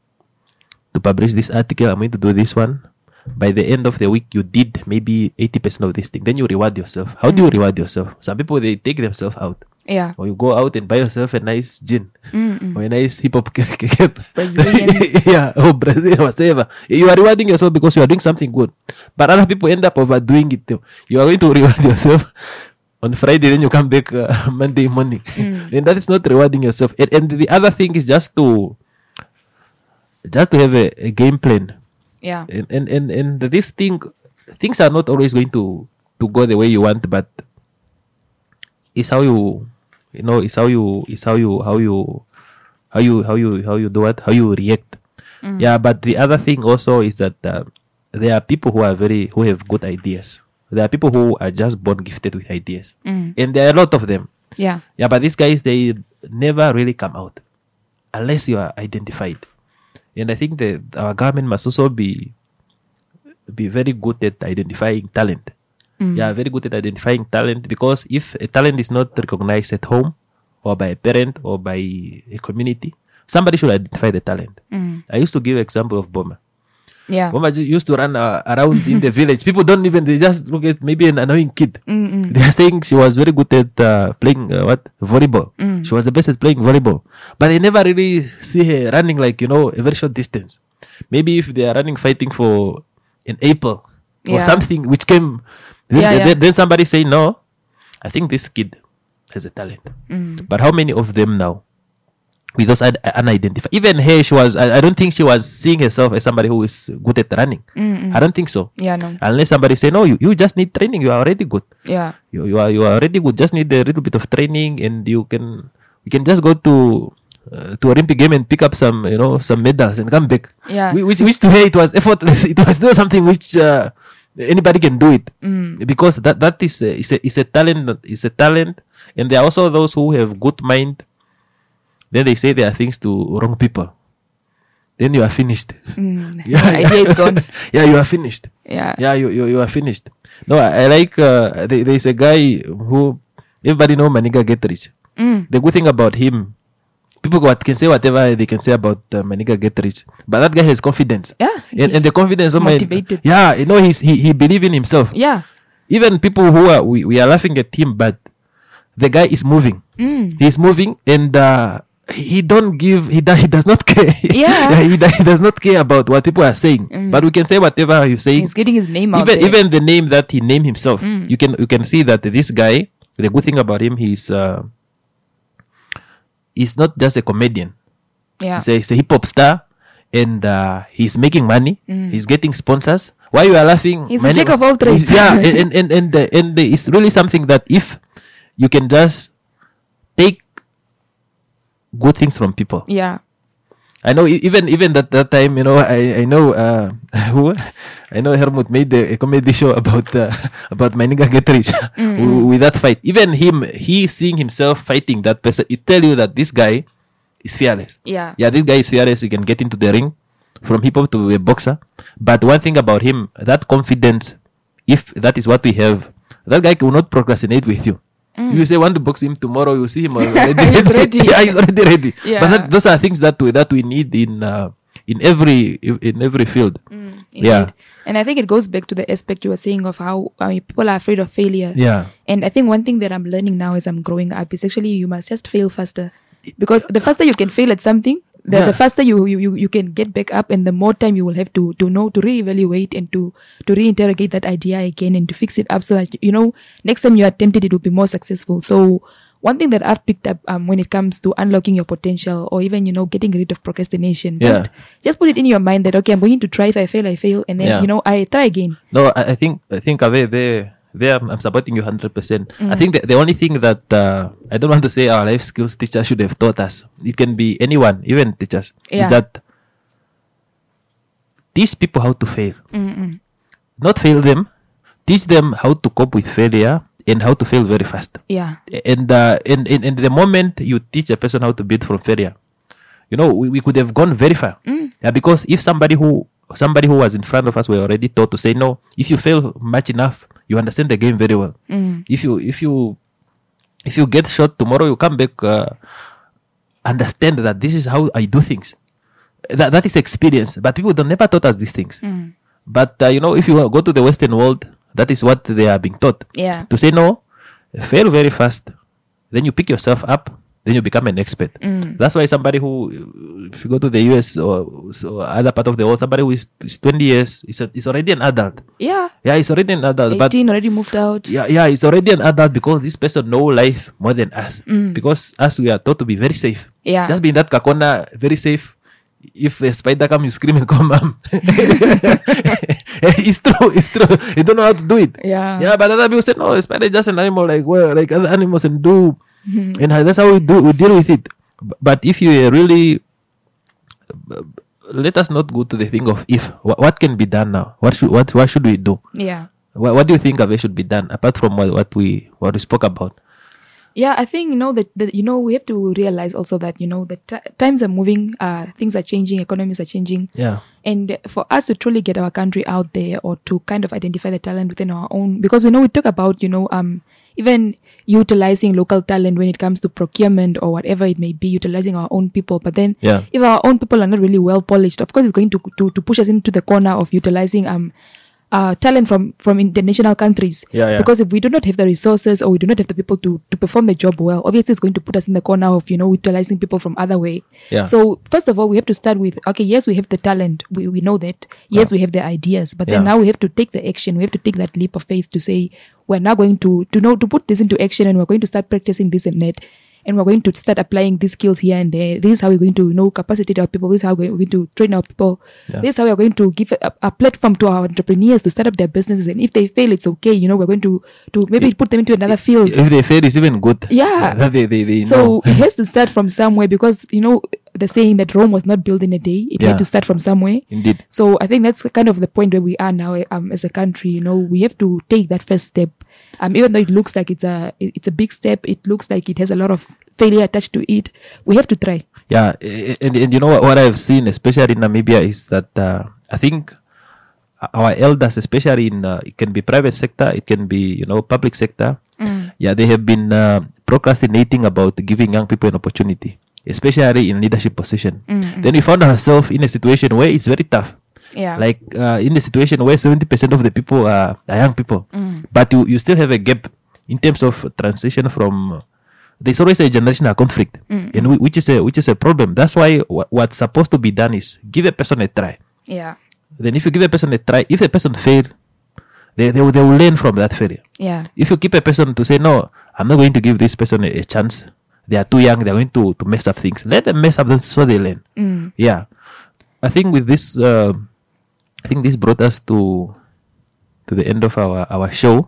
to publish this article. I'm going to do this one. By the end of the week, you did maybe eighty percent of this thing. Then you reward yourself. How do you reward yourself? Some people, they take themselves out. Yeah. Or you go out and buy yourself a nice gin. Mm-mm. Or a nice hip hop cap. Brazilians. Yeah, or Brazilian, whatever. You are rewarding yourself because you are doing something good. But other people end up overdoing it too. You are going to reward yourself on Friday, then you come back uh, Monday morning. Mm. And that is not rewarding yourself. And, and the other thing is just to just to have a, a game plan. Yeah. And, and and and this thing, things are not always going to to go the way you want, but it's how you you know it's how you it's how you how you how you how you how you do it, how you react. Mm. Yeah. But the other thing also is that uh, there are people who are very who have good ideas. There are people who are just born gifted with ideas. Mm. And there are a lot of them. Yeah. Yeah, but these guys, they never really come out unless you are identified. And I think that our government must also be be very good at identifying talent. Mm. Yeah, very good at identifying talent, because if a talent is not recognized at home or by a parent or by a community, somebody should identify the talent. Mm. I used to give example of Boma. Yeah. Boma ju- used to run uh, around in the village. People don't even, they just look at maybe an annoying kid. Mm-mm. They are saying she was very good at uh, playing uh, what volleyball. Mm. She was the best at playing volleyball, but they never really see her running like, you know, a very short distance. Maybe if they are running fighting for an apple or Yeah. something which came, then, Yeah, then, yeah. then somebody say no. I think this kid has a talent, Mm. but how many of them now? With those un- unidentified, even her, she was. I, I don't think she was seeing herself as somebody who is good at running. Mm-mm. I don't think so. Yeah, no. Unless somebody say no, you, you just need training. You are already good. Yeah. You, you are you are already good. Just need a little bit of training, and you can you can just go to uh, to Olympic game and pick up some you know some medals and come back. Yeah. Whi- Which which to her it was effortless. It was not something which uh, anybody can do it, Mm. because that that is a, is a is a talent. Is a talent, and there are also those who have good mind. Then they say there are things to wrong people. Then you are finished. Mm. Yeah, The idea is gone. Yeah, you are finished. Yeah. Yeah, you you, you are finished. No, I, I like uh, there, there is a guy who everybody know Maniga Get Rich. Mm. The good thing about him, people what can say whatever they can say about uh, Maniga Get Rich, but that guy has confidence. Yeah. And, and the confidence of Motivated. yeah, you know, he's he he believe in himself. Yeah. Even people who are we, we are laughing at him, but the guy is moving. Mm. He's moving, and uh, he he don't give. He does. He does not care. Yeah. he, do- he does not care about what people are saying. Mm. But we can say whatever he's saying. He's getting his name out Even there. even the name that he named himself, Mm. you can you can see that this guy. The good thing about him, he's uh, he's not just a comedian. Yeah. He's a, he's a hip hop star, and uh, he's making money. Mm. He's getting sponsors. Why you are laughing? He's a Many- jack of all trades. He's- Yeah, and and and and, the, and the, it's really something that if you can just take good things from people. Yeah. I know e- even even that that time, you know, I I know uh who I know Hermut made a, a comedy show about uh, about my nigga Get Rich Mm. w- with that fight. Even him, he seeing himself fighting that person, it tell you that this guy is fearless. Yeah. Yeah, this guy is fearless. He can get into the ring from hip hop to a boxer. But one thing about him, that confidence, if that is what we have, that guy will not procrastinate with you. Mm. You say want to box him tomorrow, you see him already. He's ready. Yeah, he's already ready. Yeah. But that, those are things that we that we need in uh, in every in every field. Mm, Yeah. indeed. And I think it goes back to the aspect you were saying of how uh, people are afraid of failure. Yeah. And I think one thing that I'm learning now as I'm growing up is actually you must just fail faster. Because the faster you can fail at something, the, Yeah. the faster you, you, you, you can get back up, and the more time you will have to, to know, to reevaluate and to, to reinterrogate that idea again and to fix it up so that, you know, next time you attempt it, it will be more successful. So one thing that I've picked up um, when it comes to unlocking your potential, or even, you know, getting rid of procrastination, Yeah. just just put it in your mind that, okay, I'm going to try. If I fail, I fail, and then Yeah. you know, I try again. No, I, I think I think Ave, there there I'm, I'm supporting you hundred percent. I Mm. think the, the only thing that uh, I don't want to say our life skills teacher should have taught us. It can be anyone, even teachers. Yeah. Is that teach people how to fail, Mm-mm. not fail them. Teach them how to cope with failure and how to fail very fast. Yeah. And uh, in, in in the moment you teach a person how to build from failure, you know, we, we could have gone very far. Mm. Yeah, because if somebody who somebody who was in front of us were already taught to say no, if you fail much enough, you understand the game very well. Mm. If you if you if you get shot tomorrow, you come back, uh, understand that this is how I do things. That that is experience, but people don't never taught us these things. Mm. But uh, you know, if you go to the Western world, that is what they are being taught. Yeah. To say no, fail very fast, then you pick yourself up, then you become an expert. Mm. That's why somebody who, if you go to the U S or, or other part of the world, somebody who is, is twenty years is, a, is already an adult. Yeah. Yeah, he's already an adult. But eighteen already moved out. yeah, yeah, he's already an adult because this person know life more than us. Mm. Because us, we are taught to be very safe. Yeah. Just be in that kakona, very safe. If a spider come, you scream and call mom. It's true, it's true. You don't know how to do it. Yeah. Yeah, but other people say, no, a spider is just an animal like well, like other animals and do. Mhm. And that's how we do, we deal with it. B- But if you are really, let us not go to the thing of if. What, what can be done now? What should what what should we do? Yeah. What, what do you think of it should be done apart from what, what we what we spoke about? Yeah, I think, you know, that, that you know, we have to realize also that, you know, that t- times are moving, uh, things are changing, economies are changing. Yeah. And for us to truly get our country out there, or to kind of identify the talent within our own, because we know we talk about, you know, um, even utilizing local talent when it comes to procurement or whatever it may be, utilizing our own people. But then Yeah. if our own people are not really well polished, of course it's going to, to, to push us into the corner of utilizing, um, uh, talent from, from international countries. Yeah, yeah. Because if we do not have the resources, or we do not have the people to, to perform the job well, obviously it's going to put us in the corner of, you know, utilizing people from other way. Yeah. So first of all, we have to start with, okay, yes, we have the talent. We, we know that. Yes, we have the ideas. But then Yeah. now we have to take the action. We have to take that leap of faith to say, we're now going to, to know, to put this into action, and we're going to start practicing this and that. And we're going to start applying these skills here and there. This is how we're going to, you know, capacitate our people. This is how we're going to train our people. Yeah. This is how we're going to give a, a platform to our entrepreneurs to start up their businesses. And if they fail, it's okay. You know, we're going to, to maybe put them into another field. If they fail, it's even good. Yeah. That they, they, they So know. it has to start from somewhere, because, you know, the saying that Rome was not built in a day. It Yeah. had to start from somewhere. Indeed. So I think that's kind of the point where we are now, um, as a country. You know, we have to take that first step. Um, even though it looks like it's a it's a big step, it looks like it has a lot of failure attached to it. We have to try. Yeah, a- and, and you know what, what I've seen, especially in Namibia, is that uh, I think our elders, especially in uh, it can be private sector, it can be, you know, public sector. Mm. Yeah, they have been uh, procrastinating about giving young people an opportunity, especially in leadership position. Mm, Then we found ourselves in a situation where it's very tough. Yeah. Like uh, in a situation where seventy percent of the people are, are young people, Mm. but you, you still have a gap in terms of transition from. There's always a generational conflict, Mm, and whi- which is a which is a problem. That's why wha- what's supposed to be done is give a person a try. Yeah. Then if you give a person a try, if a person fail, they they, will- they will learn from that failure. Yeah. If you keep a person to say no, I'm not going to give this person a, a chance. They are too young. They're going to, to mess up things. Let them mess up them so they learn. Mm. Yeah, I think with this, uh, I think this brought us to to the end of our, our show.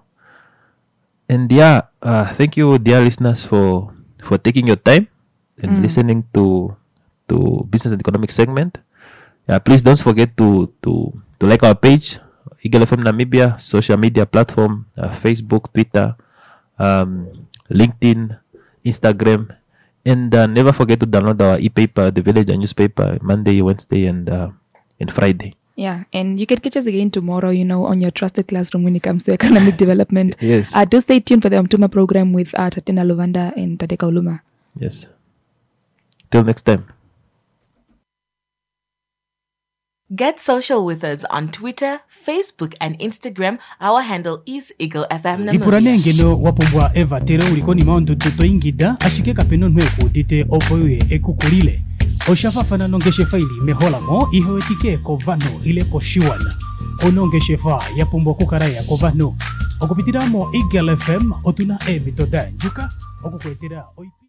And yeah, uh, thank you, dear listeners, for for taking your time and Mm. listening to to business and economic segment. Yeah, please don't forget to to to like our page, Eagle F M Namibia, social media platform, uh, Facebook, Twitter, um, LinkedIn, Instagram, and uh, never forget to download our e-paper, The Village, a newspaper, Monday, Wednesday, and uh, and Friday. Yeah, and you can catch us again tomorrow, you know, on your trusted classroom when it comes to economic development. Yes. Uh, do stay tuned for the Omtuma program with uh, Tatena Luvanda and Tateka Uluma. Yes. Till next time. Get social with us on Twitter, Facebook, and Instagram. Our handle is Eagle F M Namibia. ipuranengeno wapombwa eva tere ulikoni maondo tutoingida ashike kapeno nweku tite opoye ekukulile oshafafana nongeshe faili meholamo ihoetike kovano ile koshiwana onongeshe fa yapombwa kukaraya kovano okupitiramo Eagle F M otuna emitoda njuka okukwetera